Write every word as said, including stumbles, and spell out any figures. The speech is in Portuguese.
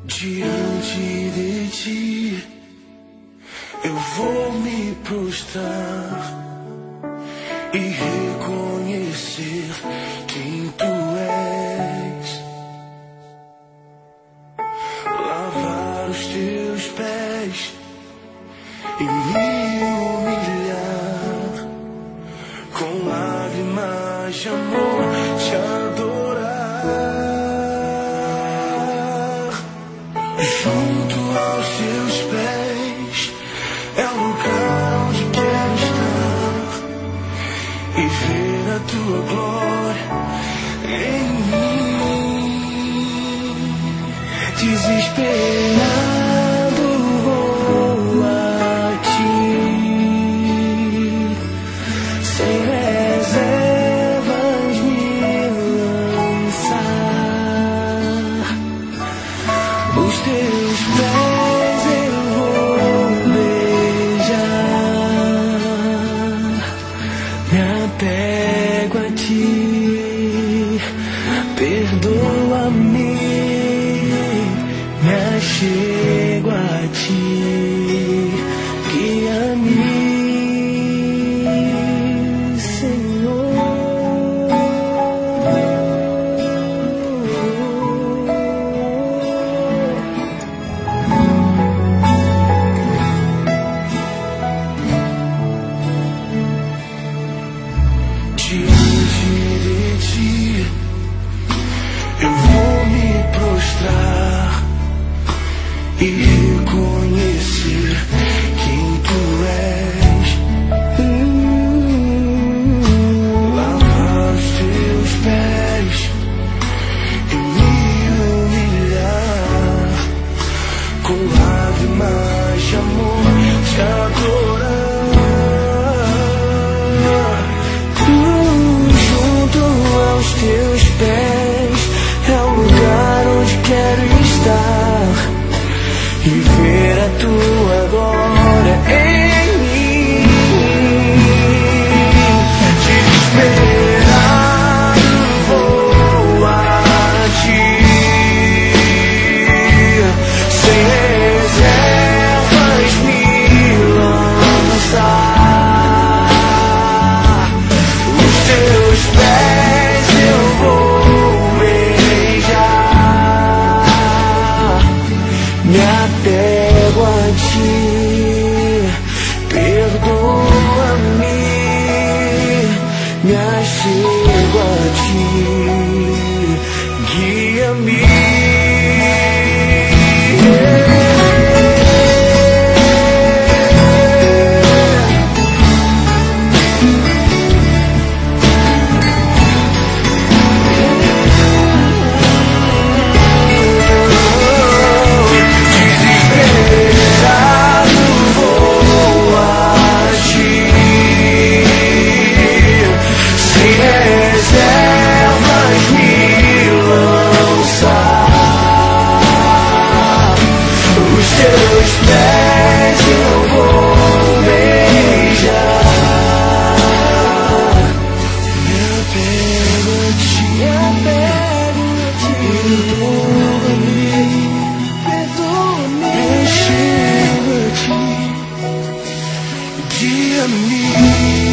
Diante de ti eu vou me prostrar e reconhecer quem tu és. Lavar os teus pés e me humilhar com lágrimas de amor, te adorar. Junto aos teus pés é o lugar onde quero estar e ver a tua glória em mim. Desesperado vou a ti, sem reservas me lançar. Os teus pés eu vou beijar, me apego a ti, perdoa-me, me achego a ti, guia-me, Senhor. Diante de ti eu vou me prostrar e reconhecer quem tu és. Lavar os teus pés e me humilhar com lágrimas de amor, te adorar. Aos teus pés é o lugar onde quero estar e ver a tua glória em mim. Desesperado vou a ti, sem reservas me lançar. Os teus pés eu vou beijar, me apego a ti, perdoa-me, me achego a ti, guia-me. Guia-me.